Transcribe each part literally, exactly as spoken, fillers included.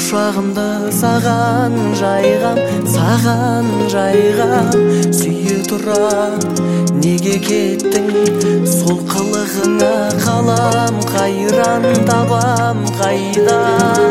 Құшағымды саған жайғам, саған жайғам. Сүйе тұра неге кеттің, сол қылығыңа қалам қайран, табам қайда.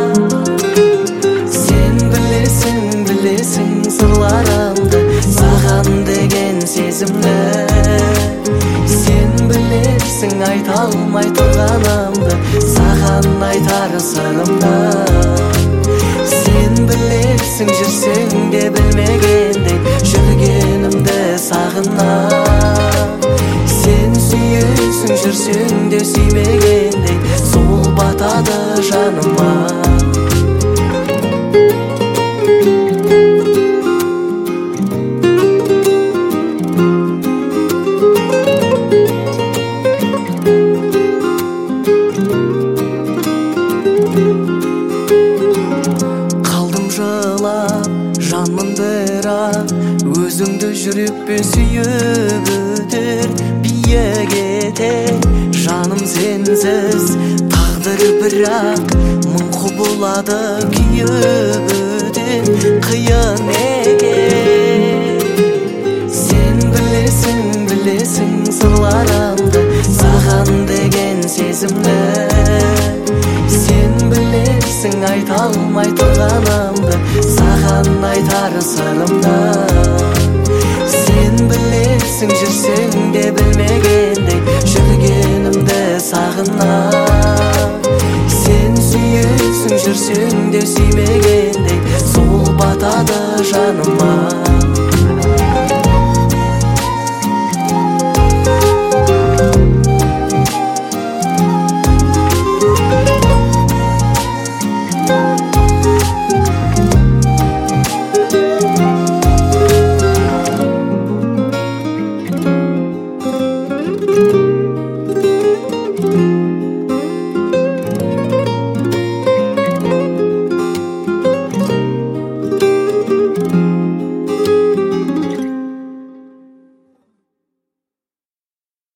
Сен білесің, білесің сырларымды, саған деген сезімді. Сен білесің айта алмай тұрғанымды, саған айтар сырымды. Сен білесің жүрсең де білмегендей, жүргенімді сағынам. Сен сүйесің жүрсең де сүймегендей, сол батады жаныма. Жанмын бірақ өзіңді жүрекпен сүйіп өтер, биік етер жаным сенсіз. Тағдыр бірақ мың құбылады, күйіп өтер қиын екен. Сен білесің, білесің сырларымды, саған деген сезімді. Сен білесің айта алмай тұрғанымды, саған айтар сырымды. Сен білесің жүрсең де білмегендей, жүргенімді сағынам. Сен сүйесің жүрсең де сүймегендей, сол батады жаныма.